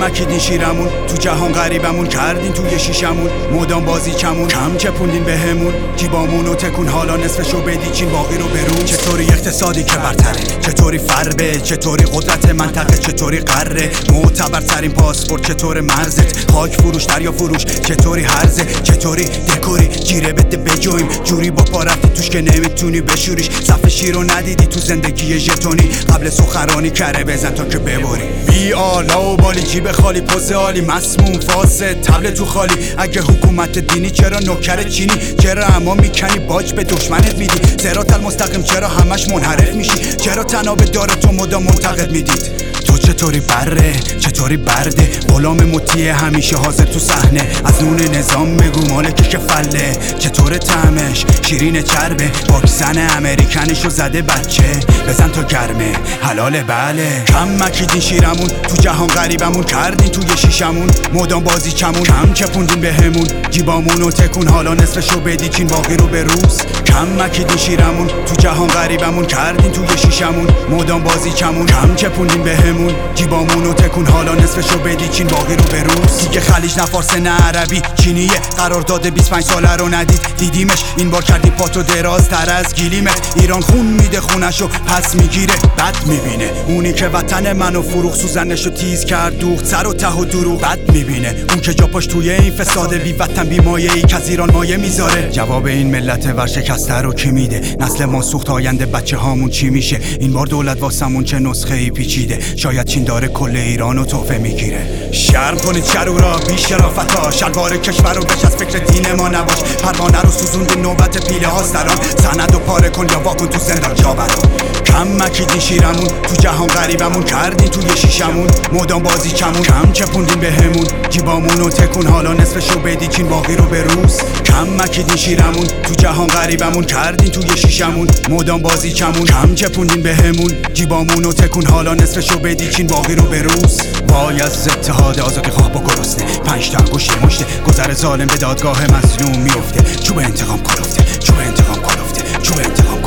مکیدین شیرمون، تو جهان غریبمون کردین توی شیشمون، مدام بازی کمون کم چپوندین بهمون، جیبامونو تکون حالا نصفشو بدیچین باقی رو برون. چطوری اقتصادی که برتره، چطوری فربه، چطوری قدرت منطقه، چطوری قره، معتبرترین پاسپورت چطور مرزت، خاک فروش دریا فروش چطوری هرزه، چطوری دکوری جیره بده بجویم، جوری با پا رفتی توش که نمیتونی بشوریش، صف شیر رو ندیدی تو زندگی ژتونی، قبل سخرانی کره بزن تا که ببری، بی آلا و بالی جیب خالی پوز عالی، مسموم فاسد تبل تو خالی، اگه حکومت دینی چرا نوکر چینی، چرا اما میکنی باج به دشمنت میدی، صراط المستقیم چرا همش منحرف میشی، چرا تناب داره تو مدام منتقد میدید، تو چطوری بره چطوری برده، غلام مطیع همیشه حاضر تو صحنه، از نون نظام بگو مالک که فله، چطور طعمش شیرین چربه، واکسن امریکنشو زده بچه، بزن تا گرمه حلاله بله. کم مکیدین شیرمون، تو جهان غریبمون کردین توی شیشمون، مدام بازی کمون کم چپوندین بهمون، جیبامونو تکون حالا نصفشو بدیچین باقی رو به روز. کم مکیدین شیرمون، تو جهان غریبمون کردین توی شیشمون، مدام بازی کمون کم چپوندین بهمون، جیبامونو تکون حالا نصفشو بدیچین باقی رو به روز. دیگه خلیج نه فارس نه عربی چینیه، قرارداد 25 ساله رو ندید دیدیمش، این بار کردی پاتو درازتر از گلیمت، ایران خون میده خونشو پس میگیره، بد میبینه اونی که وطن منو فروخ، سوزنشو تیز کرد دوخت سر و ته و دروغ، بد میبینه اون که جاپاش توی این فساده، بی وطن بی مایه ای که از ایران مایه میذاره، جواب این ملت ورشکسته رو کی میده، نسل ما سوخت آینده بچه هامون چی میشه، این بار دولت واسمون چه نسخه ای پیچیده، شاید چین داره کل ایرانو تحفه میگیره. شرم کنید شرورا بی شرافتا، شلوار کشور رو بش از فکر دین ما نباش، پروانه رو سوزوندی نوبت پیله ها سران، سند و پاره کن یا واکن تو زندان جا برا. کم مکیدین شیرمون، تو جهان غریبمون کردین توی شیشمون، مدام بازی کمون کم چپوندین بهمون، جیبامونو تکون حالا نصفشو بدیچین باقی رو به روز. کم مکیدین شیرمون، تو جهان غریبمون کردین توی شیشمون، مدام بازی کمون کم چپوندین بهمون، جیبامونو تکون حالا نصفشو بدیچین باقی رو به روز. وای از اتحاد آزادی خواه با گرسنه، 5 تا انگشت مشته، گذر ظالم به دادگاه مظلوم میفته، چوب انتقام کلفته، چوب انتقام کلفته، چوب انتقام